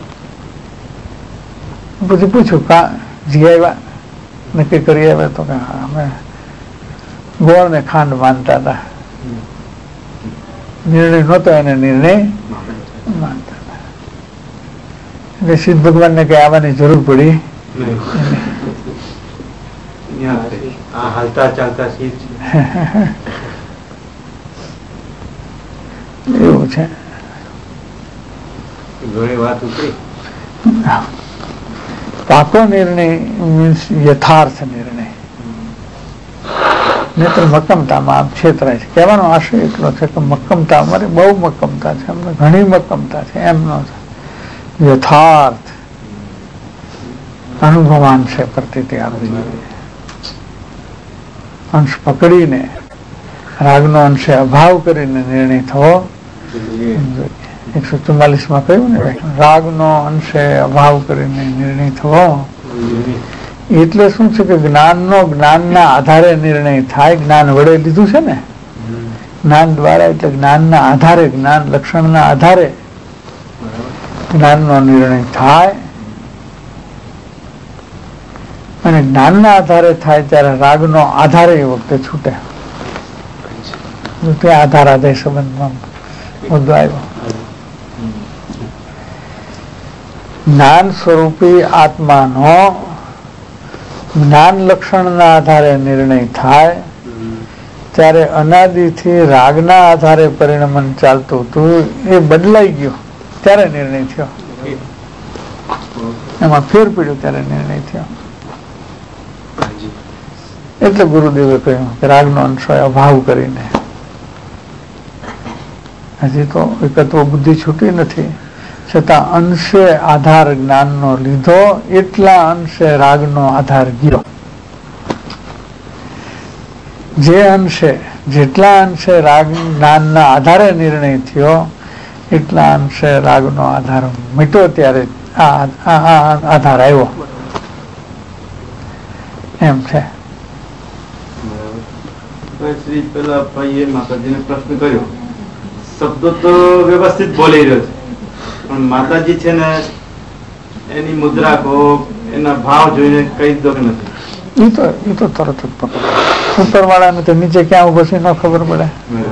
પછી પૂછ્યું કા જી આવ્યા, નક્કી કરી આવ્યા? તો કે અમે ગોળ ને ખાંડ માનતા હતા, નિર્ણય નહોતો એને નિર્ણય માનતા હતા. એટલે સિદ્ધ ભગવાન ને કઈ આવવાની જરૂર પડી. હાલતા ચાલતા એવું છે. વાત ઉતરી. પાકો નિર્ણય મીન્સ યથાર્થ નિર્ણય. નહીતર મક્કમતામાં આમ છેતરાય છે. કહેવાનો આશય એટલો છે કે મક્કમતા અમારી બહુ મક્કમતા છે, અમને ઘણી મક્કમતા છે, એમનો છે. યથાર્થ અનુભવાન છે પ્રતીતિ આપવી જોઈએ. અંશ પકડીને રાગનો અંશે અભાવ કરીને નિર્ણય થવો જોઈએ. એકસો ચુમ્માલીસ માં કહ્યું ને, રાગનો અંશે અભાવ કરીને નિર્ણય થવો. એટલે શું છે કે જ્ઞાનનો જ્ઞાનના આધારે નિર્ણય થાય. જ્ઞાન વડે લીધું છે ને, જ્ઞાન દ્વારા, એટલે જ્ઞાનના આધારે, જ્ઞાન લક્ષણના આધારે જ્ઞાનનો નિર્ણય થાય. અને જ્ઞાનના આધારે થાય ત્યારે રાગનો આધારે એ વખતે છૂટે. ત્યાં આધાર આધાર સંબંધમાં મુદ્દો આવ્યો. જ્ઞાન સ્વરૂપી આત્માનો જ્ઞાન લક્ષણના આધારે નિર્ણય થાય ત્યારે અનાદિથી રાગના આધારે પરિણમન ચાલતું હતું, એ બદલાઈ ગયો ત્યારે નિર્ણય થયો. એમાં ફેર પડ્યો ત્યારે નિર્ણય થયો. એટલે ગુરુદેવે કહ્યું કે રાગનો અંશ અભાવ કરીને. હજી તો એકત્વ બુદ્ધિ છૂટી નથી, છતાં અંશે આધાર જ્ઞાનનો લીધો, એટલા અંશે રાગનો આધાર ગયો. જે અંશે, જેટલા અંશે રાગ જ્ઞાનના આધારે નિર્ણય થયો, એટલા અંશે રાગનો આધાર મીટ્યો ત્યારે આ આધાર આવ્યો. એમ છે. શ્રી પેલા ભાઈએ માતાજીને પ્રશ્ન કર્યો, શબ્દો તો વ્યવસ્થિત બોલી રહ્યો છે, પણ માતાજી છે ને એની મુદ્રા કહો, એના ભાવ જોઈને કઈ દો નથી. એ તો એ તો તરત જ પકડે. ઉપર વાળાને તો નીચે ક્યાં ઉભો છે ન ખબર પડે.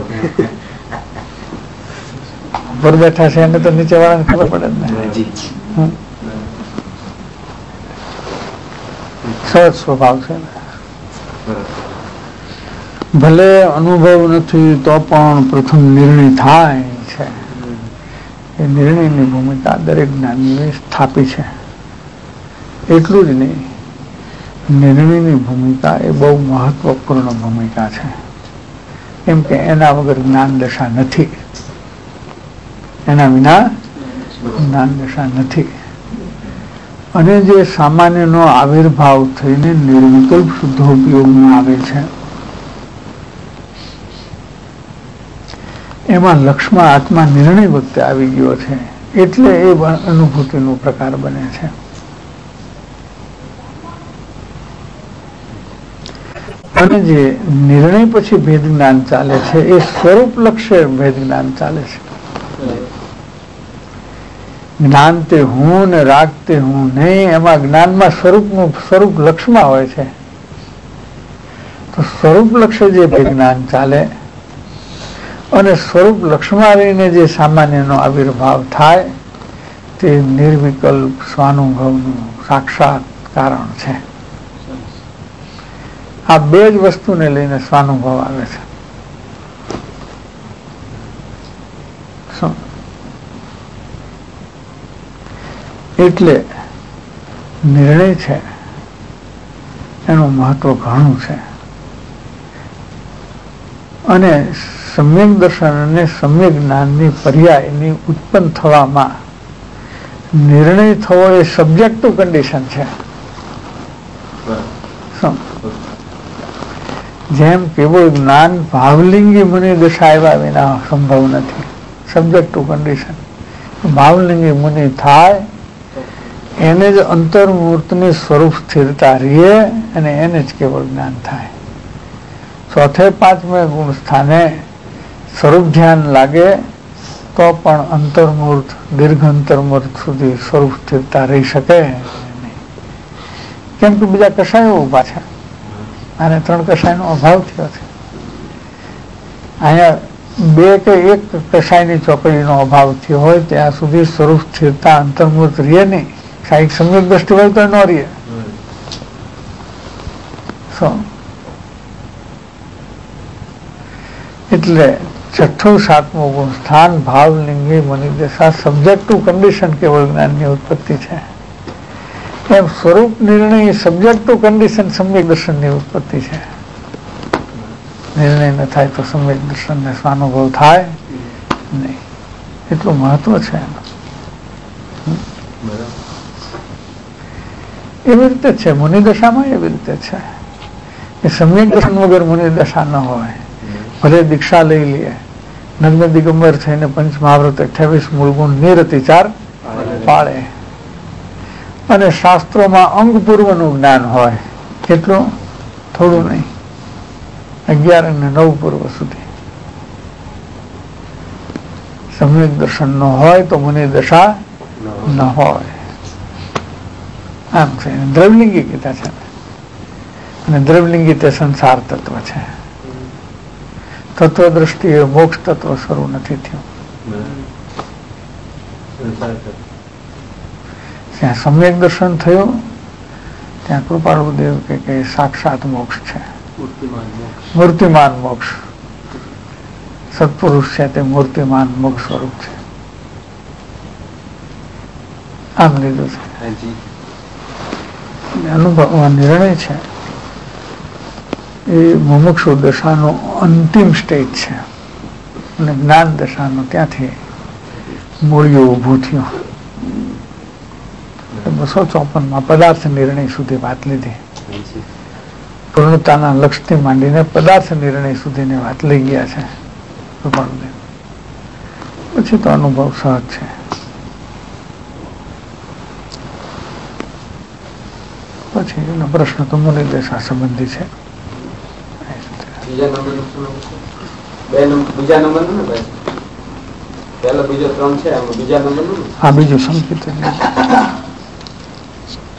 ઉપર બેઠા છે એને તો નીચે વાળાને ખબર પડે જ ને. સહજ સ્વભાવ છે ને. ભલે અનુભવ નથી તો પણ પ્રથમ નિર્ણય થાય છે. એ નિર્ણયની ભૂમિકા દરેક જ્ઞાનીએ સ્થાપી છે. એટલું જ નહીં, નિર્ણયની ભૂમિકા એ બહુ મહત્વપૂર્ણ ભૂમિકા છે. કેમ કે એના વગર જ્ઞાન દશા નથી, એના વિના જ્ઞાન દશા નથી. અને જે સામાન્યનો આવિર્ભાવ થઈને નિર્વિકલ્પ શુદ્ધોપયોગમાં આવે છે, એમાં લક્ષમાં આત્મા નિર્ણય વખતે આવી ગયો છે, એટલે એ અનુભૂતિનો પ્રકાર બને છે. અને જે નિર્ણય પછી ભેદ જ્ઞાન ચાલે છે, એ સ્વરૂપ લક્ષ્ય ભેદ જ્ઞાન ચાલે છે. જ્ઞાન તે હું ને રાગ તે હું નહીં, એમાં જ્ઞાનમાં સ્વરૂપનું સ્વરૂપ લક્ષમાં હોય છે. તો સ્વરૂપ લક્ષ્ય જે ભેદ જ્ઞાન ચાલે, અને સ્વરૂપ લક્ષમાં રહીને જે સામાન્યનો આવિર્ભાવ થાય, તે નિર્વિકલ્પ સ્વાનુભવનું સાક્ષાત કારણ છે. આ બે જ વસ્તુને લઈને સ્વાનુભવ આવે છે. એટલે નિર્ણય છે એનું મહત્વ ઘણું છે. અને સમ્યક દર્શન અને સમ્યક જ્ઞાનની પર્યાયની ઉત્પન્ન થવામાં નિર્ણય થવો એ સબ્જેક્ટિવ કન્ડિશન છે. જેમ કેવળ જ્ઞાન ભાવલિંગી મુનિ દશા આવ્યા વિના સંભવ નથી. Subjective condition. ભાવલિંગી મુનિ થાય એને જ અંતર્મૂર્તની સ્વરૂપ સ્થિરતા રહે અને એને જ કેવળ જ્ઞાન થાય. ચોથે પાંચમે ગુણ સ્થાને સ્વરૂપ ધ્યાન લાગે તો પણ અંતર્મૂર્ત દીર્ઘ અંતર્મૂર્ત સુધી સ્વરૂપ સ્થિરતા રહી શકે નહીં. કેમ કે બીજા કશાયો ઉભા છે અને ત્રણ કશાયનો અભાવ થયો છે. અહીંયા બે કે એક કશાયની ચોકડીનો અભાવ થયો હોય ત્યાં સુધી સ્વરૂપ સ્થિરતા અંતર્મૂર્ત રહે નહીં. કાંઈક સમ્યક દ્રષ્ટિ હોય તો ન રહે. એટલે છઠ્ઠું સાતમું ગુણ સ્થાન ભાવલિંગી મનિદશા સબ્જેક્ટિવ કન્ડિશન કેવળ જ્ઞાનની ઉત્પત્તિ છે. એમ સ્વરૂપ નિર્ણય સબ્જેક્ટિવ કન્ડિશન સમ્યક દર્શનની ઉત્પત્તિ છે. નિર્ણય ન થાય તો સમ્યક દર્શનને સ્વાનુભવ થાય નહીં. એટલું મહત્વ છે એનું. એવી રીતે છે મુનિદશામાં, એવી રીતે છે એ સમ્યક દર્શન વગર મુનિદશા ન હોય. ભલે દીક્ષા લઈ લઈએ, નગ્ન દિગંબર થઈને પંચ મહાવ્રત અઠ્યાવીસ મૂળગુણ નિરતિચાર પાળે અને શાસ્ત્રોમાં અંગ પૂર્વનું જ્ઞાન હોય, કેટલું થોડું નહીં, અગિયાર અને નવ પૂર્વ સુધી. સમ્યક દર્શન ન હોય તો મુનિદશા ન હોય. આમ છે. દ્રવલિંગી કીધા છે અને દ્રવલિંગી તે સંસાર તત્વ છે. તત્વ દ્રષ્ટિએ મોક્ષ તત્વ શરૂ નથી થયું. ત્યાં સમ્યક દર્શન થયું ત્યાં કૃપાળુદેવ કે સાક્ષાત મોક્ષ છે, મૂર્તિમાન મોક્ષ. સત્પુરુષ છે તે મૂર્તિમાન મોક્ષ સ્વરૂપ છે. આમ લીધું છે. અનુભવ નિર્ણય છે એ મુમુક્ષુ દશાનો અંતિમ સ્ટેજ છે અને જ્ઞાન દશાનો ત્યાંથી મૂળિયું ઊભું થયું. બસો ચોપન માં પદાર્થ નિર્ણય સુધી વાત લીધી. પૂર્ણતાના લક્ષ્યથી માંડીને પદાર્થ નિર્ણય સુધીની વાત લઈ ગયા છે. પછી તો અનુભવ સહજ છે. પછી એનો પ્રશ્ન તો મુનિદશા સંબંધી છે. બીજા નંબર હા, બીજું સંકેત